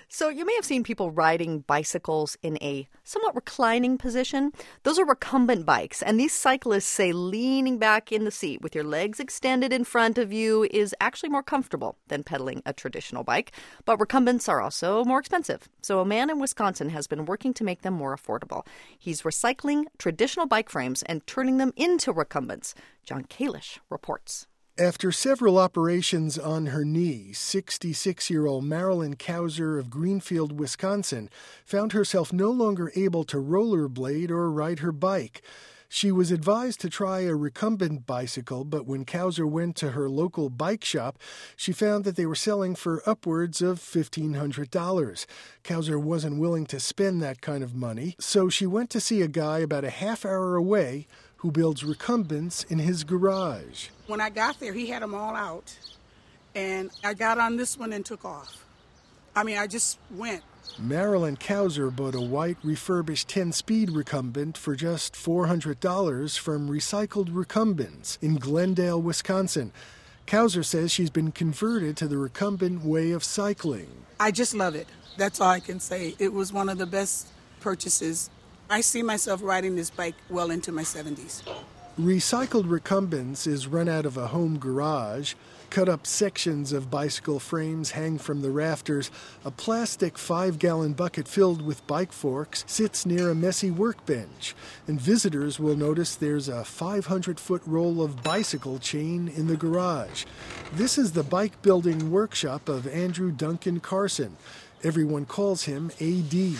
So you may have seen people riding bicycles in a somewhat reclining position. Those are recumbent bikes, and these cyclists say leaning back in the seat with your legs extended in front of you is actually more comfortable than pedaling a traditional bike. But recumbents are also more expensive. So a man in Wisconsin has been working to make them more affordable. He's recycling traditional bike frames and turning them into recumbents. John Kalish reports. After several operations on her knee, 66-year-old Marilyn Kauser of Greenfield, Wisconsin, found herself no longer able to rollerblade or ride her bike. She was advised to try a recumbent bicycle, but when Kauser went to her local bike shop, she found that they were selling for upwards of $1,500. Kauser wasn't willing to spend that kind of money, so she went to see a guy about a half hour away who builds recumbents in his garage. When I got there, he had them all out, and I got on this one and took off. I just went. Marilyn Kauser bought a white refurbished 10-speed recumbent for just $400 from Recycled Recumbents in Glendale, Wisconsin. Kauser says she's been converted to the recumbent way of cycling. I just love it. That's all I can say. It was one of the best purchases. I see myself riding this bike well into my 70s. Recycled Recumbents is run out of a home garage. Cut-up sections of bicycle frames hang from the rafters. A plastic 5-gallon bucket filled with bike forks sits near a messy workbench. And visitors will notice there's a 500-foot roll of bicycle chain in the garage. This is the bike building workshop of Andrew Duncan Carson. Everyone calls him AD.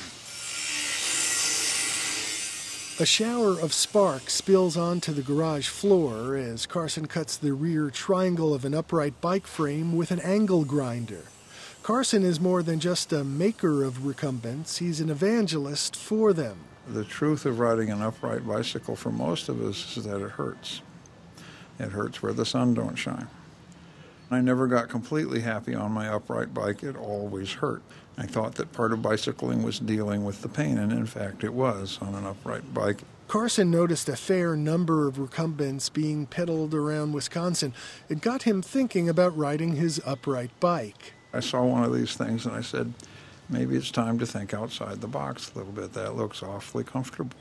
A shower of sparks spills onto the garage floor as Carson cuts the rear triangle of an upright bike frame with an angle grinder. Carson is more than just a maker of recumbents, he's an evangelist for them. The truth of riding an upright bicycle for most of us is that it hurts. It hurts where the sun don't shine. I never got completely happy on my upright bike. It always hurt. I thought that part of bicycling was dealing with the pain, and in fact it was on an upright bike. Carson noticed a fair number of recumbents being pedaled around Wisconsin. It got him thinking about riding his upright bike. I saw one of these things and I said, maybe it's time to think outside the box a little bit. That looks awfully comfortable.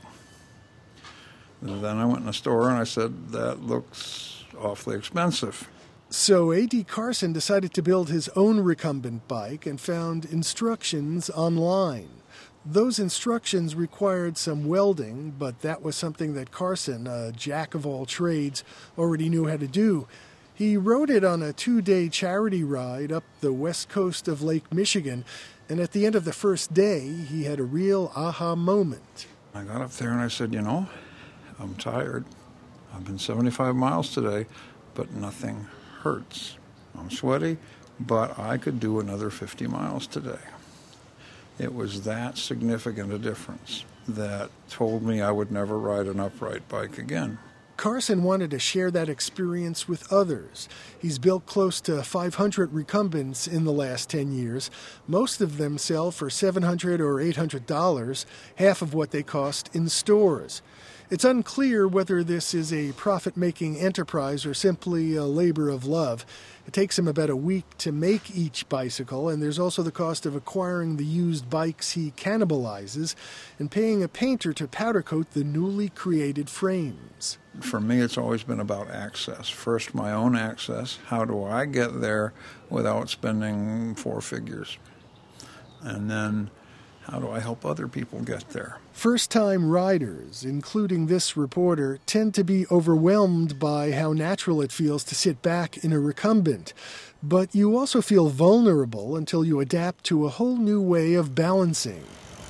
And then I went in the store and I said, that looks awfully expensive. So A.D. Carson decided to build his own recumbent bike and found instructions online. Those instructions required some welding, but that was something that Carson, a jack of all trades, already knew how to do. He rode it on a 2-day charity ride up the west coast of Lake Michigan, and at the end of the first day, he had a real aha moment. I got up there and I said, I'm tired. I've been 75 miles today, but nothing hurts. I'm sweaty, but I could do another 50 miles today. It was that significant a difference that told me I would never ride an upright bike again. Carson wanted to share that experience with others. He's built close to 500 recumbents in the last 10 years. Most of them sell for $700 or $800, half of what they cost in stores. It's unclear whether this is a profit-making enterprise or simply a labor of love. It takes him about a week to make each bicycle, and there's also the cost of acquiring the used bikes he cannibalizes and paying a painter to powder coat the newly created frames. For me, it's always been about access. First, my own access. How do I get there without spending 4 figures? And then, how do I help other people get there? First-time riders, including this reporter, tend to be overwhelmed by how natural it feels to sit back in a recumbent. But you also feel vulnerable until you adapt to a whole new way of balancing.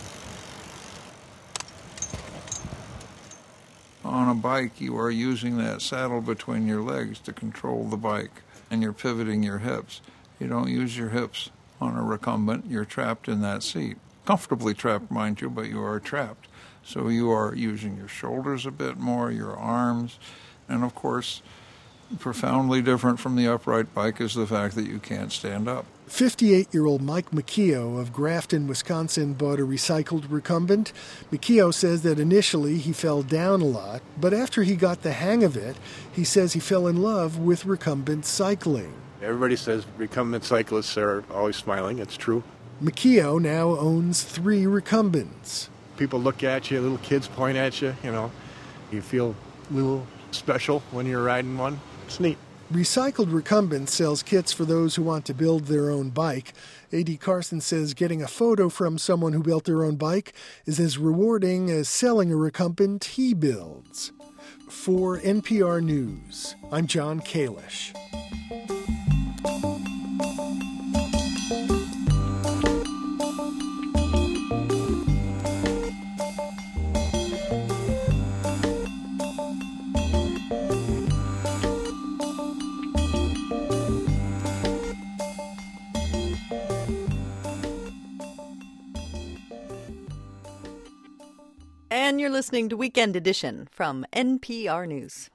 On a bike, you are using that saddle between your legs to control the bike, and you're pivoting your hips. You don't use your hips on a recumbent. You're trapped in that seat. Comfortably trapped, mind you, but you are trapped. So you are using your shoulders a bit more, your arms, and of course, profoundly different from the upright bike is the fact that you can't stand up. 58-year-old Mike McKeough of Grafton, Wisconsin, bought a recycled recumbent. McKeough says that initially he fell down a lot, but after he got the hang of it, he says he fell in love with recumbent cycling. Everybody says recumbent cyclists are always smiling. It's true. Makio now owns 3 recumbents. People look at you, little kids point at you, You feel a little special when you're riding one. It's neat. Recycled Recumbents sells kits for those who want to build their own bike. A.D. Carson says getting a photo from someone who built their own bike is as rewarding as selling a recumbent he builds. For NPR News, I'm John Kalish. And you're listening to Weekend Edition from NPR News.